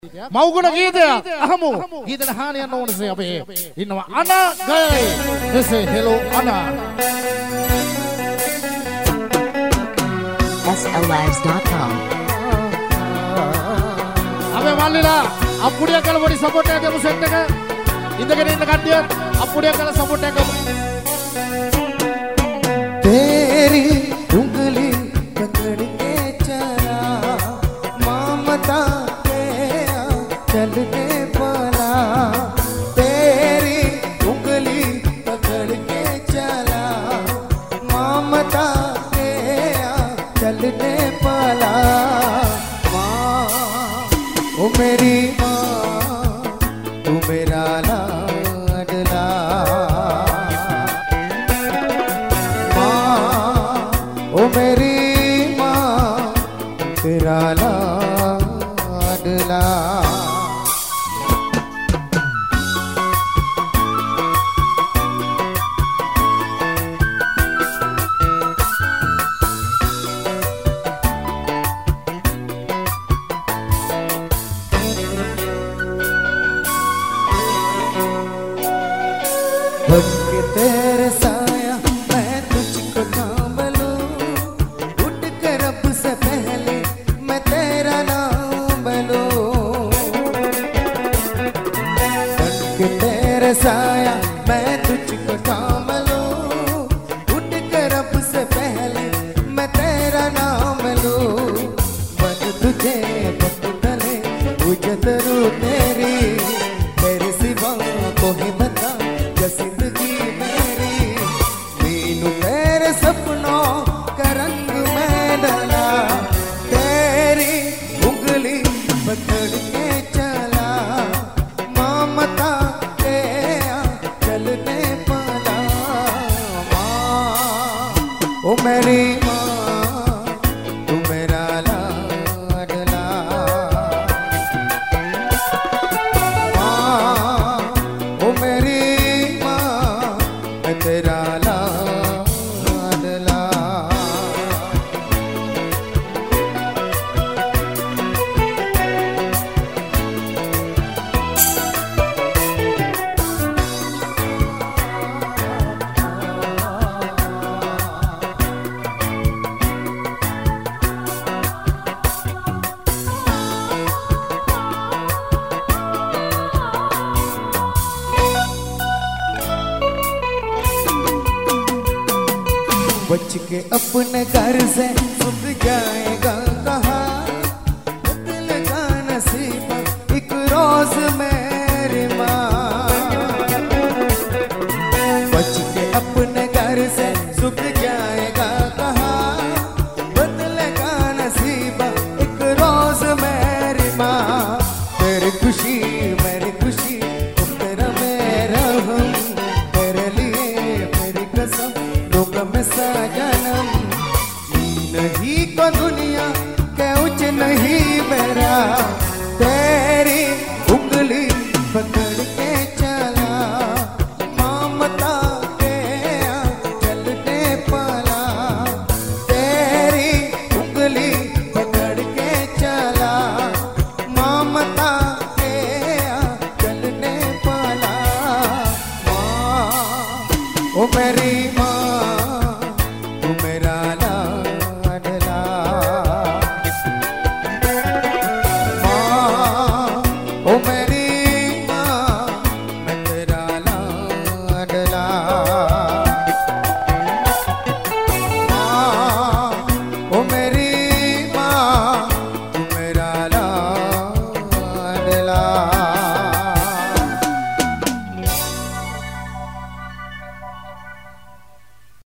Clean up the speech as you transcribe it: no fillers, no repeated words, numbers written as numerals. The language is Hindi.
මව්ගුණ ගීතයක් අහමු. ගීතේ හාන යන්න ඕනසේ අපේ ඉන්නවා අනා ගයි. This is hello අනා. SLLives.com අපේ මල්ලිලා අප්පුඩිය කළ පොඩි සපෝට් එකක් දෙමු සෙට් එක. ඉඳගෙන ඉන්න කට්ටිය අප්පුඩිය කළ සපෝට් එකක් ගමු. तेरी उंगली पकड़ के चला ममता के चलने वाला तेरी उंगली पकड़ के चला ममता के चलने वाला माँ ओ मेरी माँ तू मेरा लाडला ओ मेरी माँ तेरा लाडला बन के तेरे साया मैं तुझको थाम लूं उठ कर रब से पहले मैं तेरा नाम लूं बन के तेरे साया मैं तुझको थाम लूं उठ कर रब से पहले मैं तेरा नाम लूं बन तुझे बदले उजत रू तेरी तेरे सिवा कोई बता जिंदगी मेरी मीनू तेरे सपनों का रंग में डाला तेरी उंगली पकड़ के चला ममता के चलने वाला माँ ओ मेरी माँ तू मेरा लाडला माँ ओ मेरी तेरा लाडला बच के अपने घर से सुध जाएगा कहाँ दिल का नसीब एक रोज में